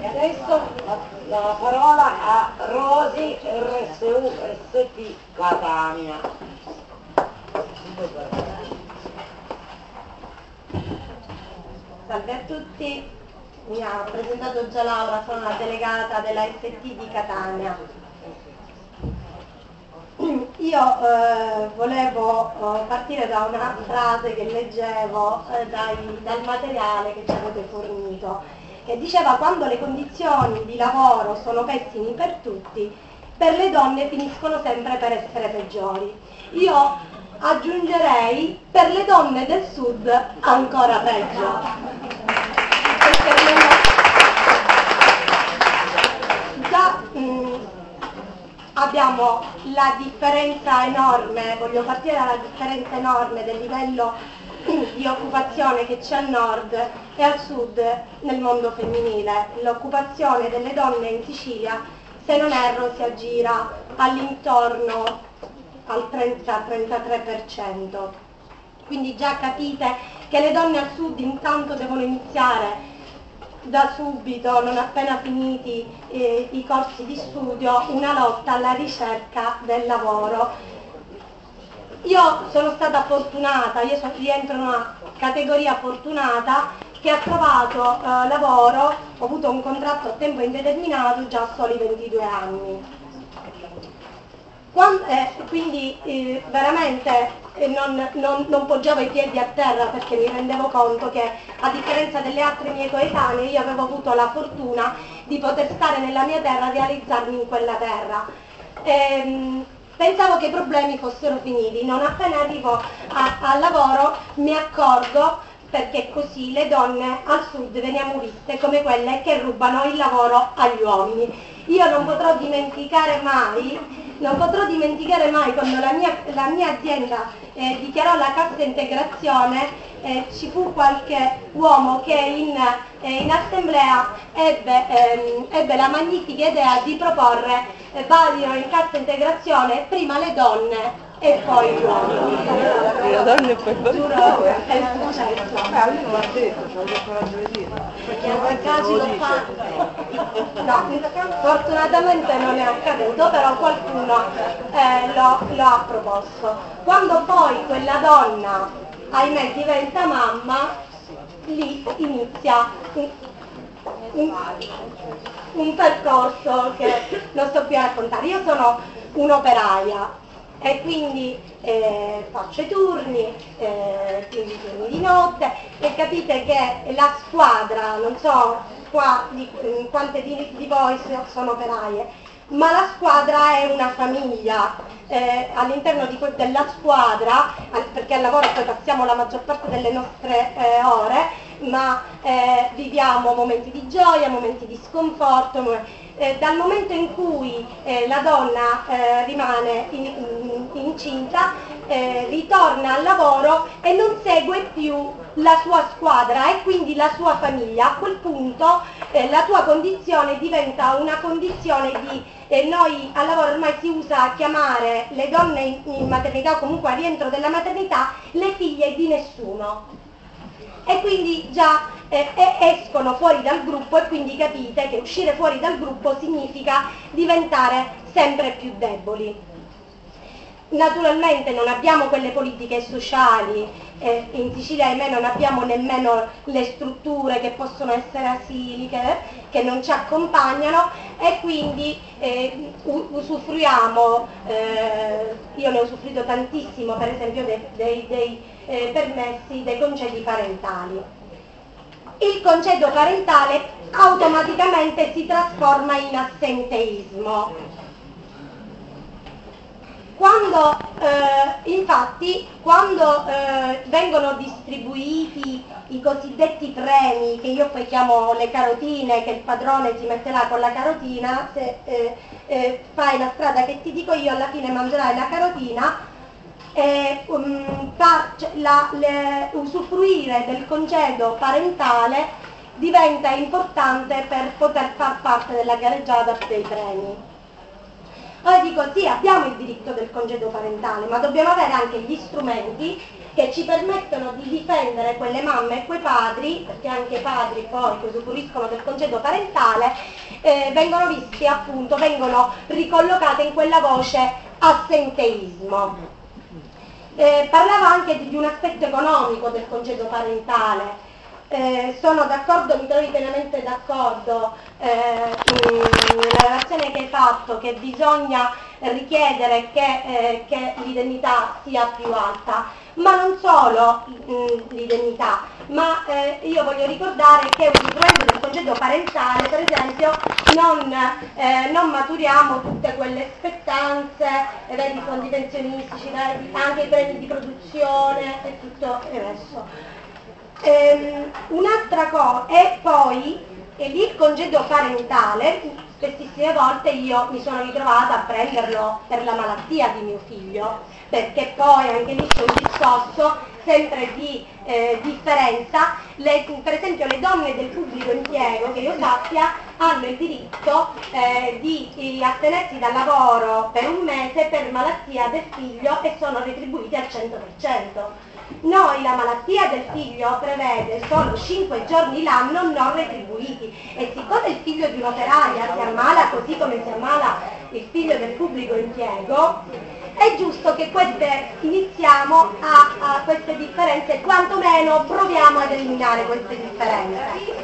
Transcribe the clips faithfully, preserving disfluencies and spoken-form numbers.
Adesso la, la parola a Rosi R S U S T Catania. Salve a tutti, mi ha presentato già Laura, sono la delegata della S T di Catania. Io eh, volevo eh, partire da una frase che leggevo eh, dai, dal materiale che ci avete fornito, che diceva: quando le condizioni di lavoro sono pessime per tutti, per le donne finiscono sempre per essere peggiori. Io aggiungerei: per le donne del sud ancora peggio. Perché già mh, abbiamo la differenza enorme, voglio partire dalla differenza enorme del livello di occupazione che c'è al nord e al sud nel mondo femminile. L'occupazione delle donne in Sicilia, se non erro, si aggira all'intorno al trenta trentatré per cento. Quindi già capite che le donne al sud intanto devono iniziare da subito, non appena finiti eh, i corsi di studio, una lotta alla ricerca del lavoro. Io sono stata fortunata, io so, rientro in una categoria fortunata che ha trovato eh, lavoro, ho avuto un contratto a tempo indeterminato già a soli ventidue anni. Quando, eh, quindi eh, veramente eh, non, non, non poggiavo i piedi a terra, perché mi rendevo conto che, a differenza delle altre mie coetanee, io avevo avuto la fortuna di poter stare nella mia terra, realizzarmi in quella terra. Ehm, pensavo che i problemi fossero finiti, non appena arrivo al lavoro mi accorgo, perché così le donne al sud veniamo viste come quelle che rubano il lavoro agli uomini. Io non potrò dimenticare mai Non potrò dimenticare mai quando la mia, la mia azienda eh, dichiarò la cassa integrazione, eh, ci fu qualche uomo che in, eh, in assemblea ebbe, ehm, ebbe la magnifica idea di proporre eh, vadino in cassa integrazione prima le donne e poi gli uomini. Le donne e poi gli uomini. Giuro, è successo. Eh, lui non l'ha detto, ce l'ho coraggio di dire. Perché in casi lo fanno. No, fortunatamente non è accaduto, però qualcuno eh, lo, lo ha proposto. Quando poi quella donna, ahimè, diventa mamma, lì inizia un, un, un percorso che non sto più a raccontare. Io sono un'operaia e quindi eh, faccio i turni, eh, quindi i turni di notte, e capite che la squadra, non so qua di, quante di, di voi sono operaie, ma la squadra è una famiglia. Eh, all'interno di que- della squadra, perché al lavoro poi passiamo la maggior parte delle nostre eh, ore, ma eh, viviamo momenti di gioia, momenti di sconforto. Eh, dal momento in cui eh, la donna eh, rimane in, in, incinta, eh, ritorna al lavoro e non segue più la sua squadra e quindi la sua famiglia. A quel punto eh, la tua condizione diventa una condizione di, eh, noi al lavoro ormai si usa chiamare le donne in, in maternità o comunque a rientro della maternità le figlie di nessuno. E quindi già eh, escono fuori dal gruppo, e quindi capite che uscire fuori dal gruppo significa diventare sempre più deboli. Naturalmente non abbiamo quelle politiche sociali, eh, in Sicilia ahimè non abbiamo nemmeno le strutture che possono essere asili, che, che non ci accompagnano, e quindi eh, usufruiamo, eh, io ne ho usufruito tantissimo, per esempio dei, dei, dei eh, permessi, dei congedi parentali. Il congedo parentale automaticamente si trasforma in assenteismo. Quando, eh, infatti, quando eh, vengono distribuiti i cosiddetti premi, che io poi chiamo le carotine, che il padrone ti mette là con la carotina, se eh, eh, fai la strada che ti dico io, alla fine mangerai la carotina, e um, fa, cioè, la, le, usufruire del congedo parentale diventa importante per poter far parte della gareggiata dei premi. Allora dico, sì, abbiamo il diritto del congedo parentale, ma dobbiamo avere anche gli strumenti che ci permettono di difendere quelle mamme e quei padri, perché anche i padri poi che usufruiscono del congedo parentale eh, vengono visti appunto, vengono ricollocate in quella voce assenteismo. Eh, parlava anche di, di un aspetto economico del congedo parentale. Eh, sono d'accordo, mi trovi pienamente d'accordo eh, nella relazione che hai fatto che bisogna richiedere che, eh, che l'indennità sia più alta, ma non solo mh, l'indennità, ma eh, io voglio ricordare che usufruendo del congedo parentale, per esempio, non, eh, non maturiamo tutte quelle spettanze, eh, vedi, i fondi pensionistici, anche i premi di produzione e tutto il resto. Um, un'altra cosa, e poi e lì il congedo parentale, spessissime volte io mi sono ritrovata a prenderlo per la malattia di mio figlio, perché poi anche lì c'è un discorso sempre di eh, differenza. Le, per esempio le donne del pubblico impiego, che io sappia, hanno il diritto eh, di, di astenersi dal lavoro per un mese per malattia del figlio e sono retribuiti al cento per cento. Noi la malattia del figlio prevede solo cinque giorni l'anno non retribuiti e siccome il figlio di un'operaia si ammala così come si ammala il figlio del pubblico impiego, è giusto che queste, iniziamo a, a queste differenze, quantomeno proviamo ad eliminare queste differenze.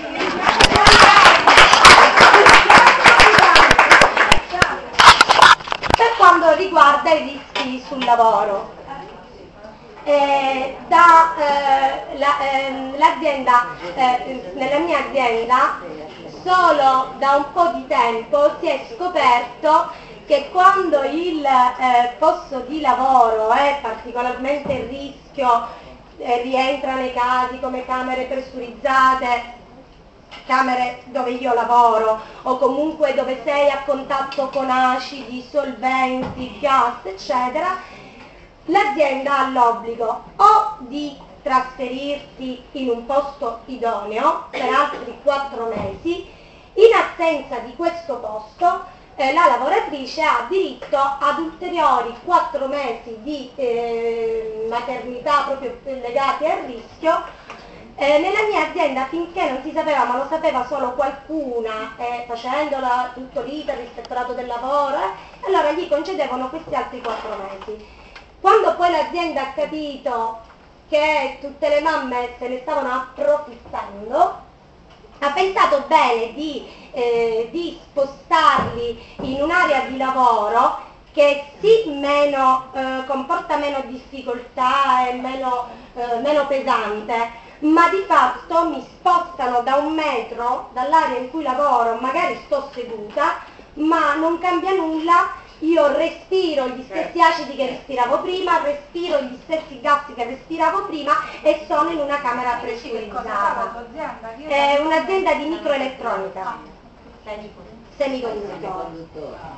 Per quanto riguarda i rischi sul lavoro. Eh, da, eh, la, eh, l'azienda, eh, nella mia azienda solo da un po' di tempo si è scoperto che quando il eh, posto di lavoro è particolarmente in rischio, eh, rientra nei casi come camere pressurizzate, camere dove io lavoro o comunque dove sei a contatto con acidi, solventi, gas, eccetera, l'azienda ha l'obbligo o di trasferirti in un posto idoneo per altri quattro mesi, in assenza di questo posto eh, la lavoratrice ha diritto ad ulteriori quattro mesi di eh, maternità proprio legati al rischio. Eh, nella mia azienda finché non si sapeva, ma lo sapeva solo qualcuna, eh, facendola tutto l'iter, l'ispettorato del lavoro, eh, allora gli concedevano questi altri quattro mesi. Quando poi l'azienda ha capito che tutte le mamme se ne stavano approfittando, ha pensato bene di, eh, di spostarli in un'area di lavoro che sì meno, eh, comporta meno difficoltà e meno, eh, meno pesante, ma di fatto mi spostano da un metro dall'area in cui lavoro, magari sto seduta, ma non cambia nulla. Io respiro gli stessi acidi che respiravo prima, respiro gli stessi gas che respiravo prima e sono in una camera pressurizzata. È un'azienda di microelettronica, semiconduttori.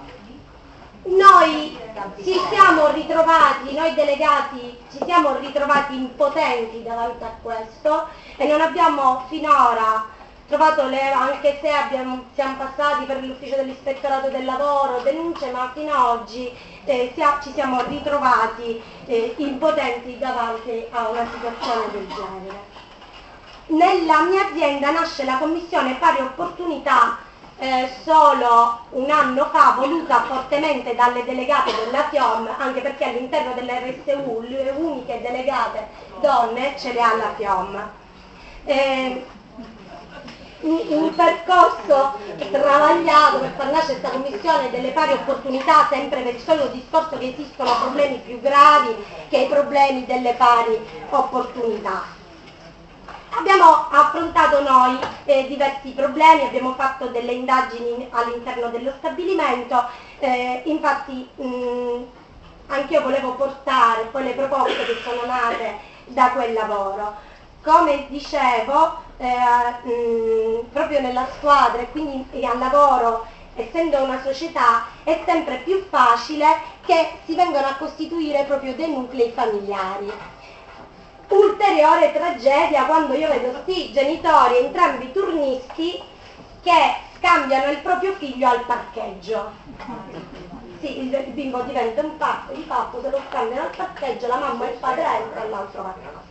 Noi ci siamo ritrovati, noi delegati, ci siamo ritrovati impotenti davanti a questo e non abbiamo finora trovato le, anche se abbiamo, siamo passati per l'ufficio dell'ispettorato del lavoro, denunce, ma fino ad oggi eh, sia, ci siamo ritrovati eh, impotenti davanti a una situazione del genere. Nella mia azienda nasce la commissione pari opportunità eh, solo un anno fa, voluta fortemente dalle delegate della F I O M, anche perché all'interno dell'R S U le uniche delegate donne ce le ha la F I O M. Eh, Un, un percorso travagliato per far nascere questa commissione delle pari opportunità, sempre per il solito discorso che esistono problemi più gravi che i problemi delle pari opportunità. Abbiamo affrontato noi eh, diversi problemi, abbiamo fatto delle indagini all'interno dello stabilimento, eh, infatti anch'io volevo portare poi le proposte che sono nate da quel lavoro. Come dicevo, eh, mh, proprio nella squadra e quindi al lavoro, essendo una società, è sempre più facile che si vengano a costituire proprio dei nuclei familiari. Ulteriore tragedia quando io vedo sti genitori, entrambi turnisti, che scambiano il proprio figlio al parcheggio. sì, il, il bimbo diventa un pacco di fatto, se lo scambiano al parcheggio, la mamma e il padre entra e l'altro va a casa.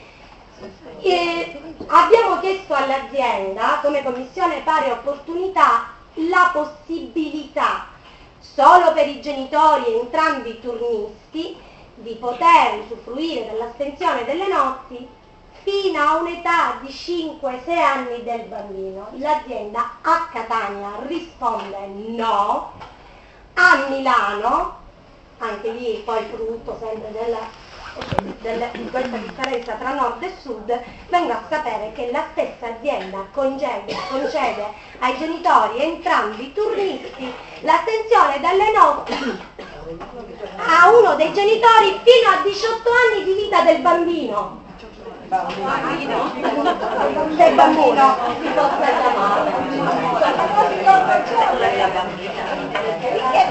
E abbiamo chiesto all'azienda, come commissione pari opportunità, la possibilità, solo per i genitori entrambi turnisti, di poter usufruire dell'astensione delle notti fino a un'età di cinque sei anni del bambino. L'azienda a Catania risponde no, a Milano, anche lì poi frutto sempre della Delle, di questa differenza tra nord e sud, vengo a sapere che la stessa azienda concede, concede ai genitori entrambi turnisti l'astensione dalle notti a uno dei genitori fino a diciotto anni di vita del bambino. Bambino? Del bambino si possa chiamare. Che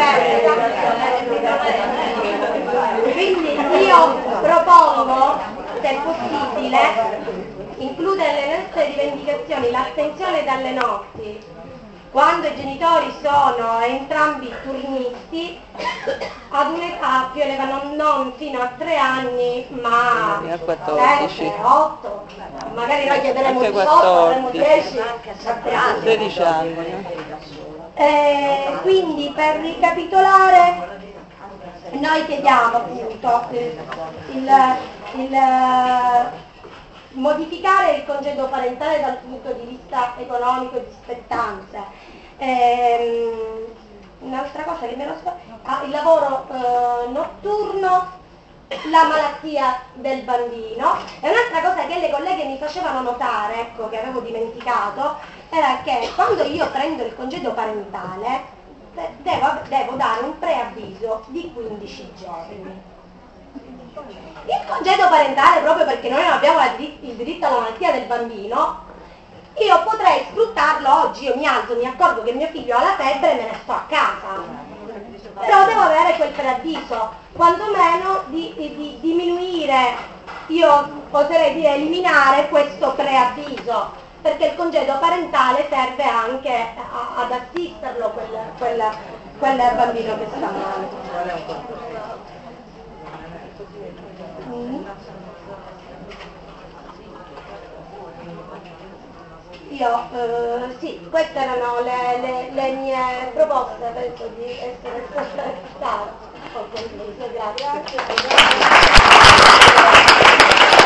Quindi io propongo, se è possibile, includere nelle nostre rivendicazioni l'astensione dalle notti quando i genitori sono entrambi turnisti ad un'età più elevata, non, non fino a tre anni, ma sette, otto, magari noi chiederemo diciotto, avremo dieci, sedici anni. Eh, quindi per ricapitolare, noi chiediamo appunto il, il, il modificare il congedo parentale dal punto di vista economico e di spettanze. Ehm, un'altra cosa che mi ero scordata, il lavoro eh, notturno, la malattia del bambino, e un'altra cosa che le colleghe mi facevano notare, ecco, che avevo dimenticato, era che quando io prendo il congedo parentale devo, devo dare un preavviso di quindici giorni. Il congedo parentale, proprio perché noi non abbiamo il diritto alla malattia del bambino, io potrei sfruttarlo oggi, io mi alzo, mi accorgo che mio figlio ha la febbre e me ne sto a casa. Però devo avere quel preavviso, quantomeno di, di, di diminuire, io oserei dire eliminare questo preavviso, perché il congedo parentale serve anche a, ad assisterlo quel, quel, quel bambino che sta male. Mm. Io, eh, sì, queste erano le, le, le mie proposte, penso di essere stata. Ho concluso, grazie.